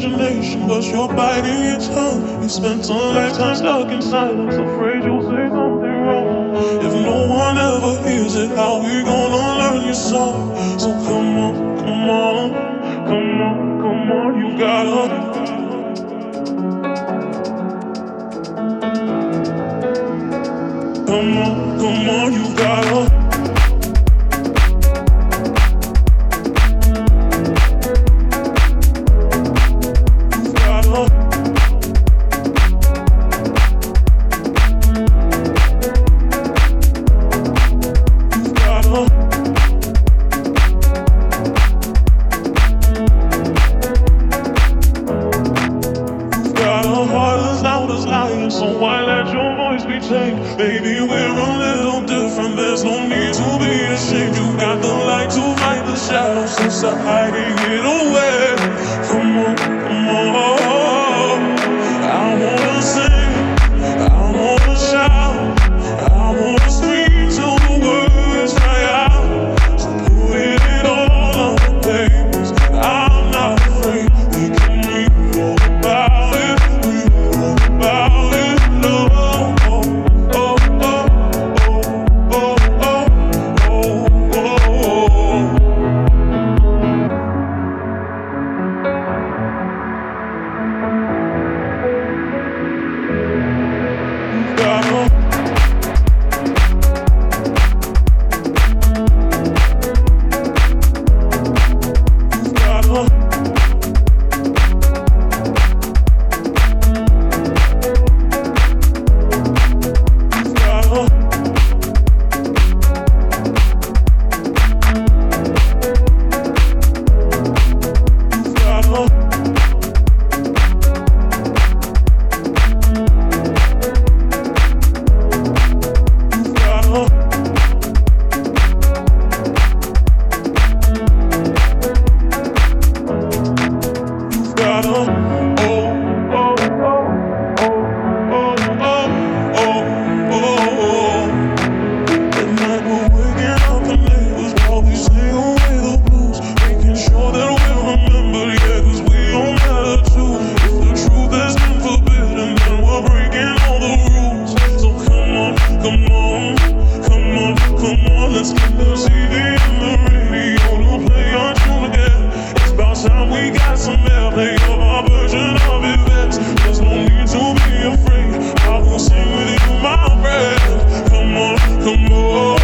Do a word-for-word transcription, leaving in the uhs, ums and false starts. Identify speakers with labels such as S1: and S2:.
S1: imagination, but you're biting your tongue. You spent a lifetime stuck in silence, afraid you'll say something wrong. If no one ever hears it, how we gonna learn your song? So come on, come on, come on, come on, you gotta. Come on, come on, you gotta. So why let your voice be tamed? Baby, we're a little different. There's no need to be ashamed. You got the light to fight the shadows instead of hiding it away. Come on, come on. I wanna sing, I wanna shout, I wanna scream till the words cry out. So put it all on the page. I'm not afraid. We can read all about it. We all about it. Let's get the T V and the radio to play our tune again. It's about time we got some airplay of our version of events. There's no need to be afraid. I will sing with you, my friend. Come on, come on.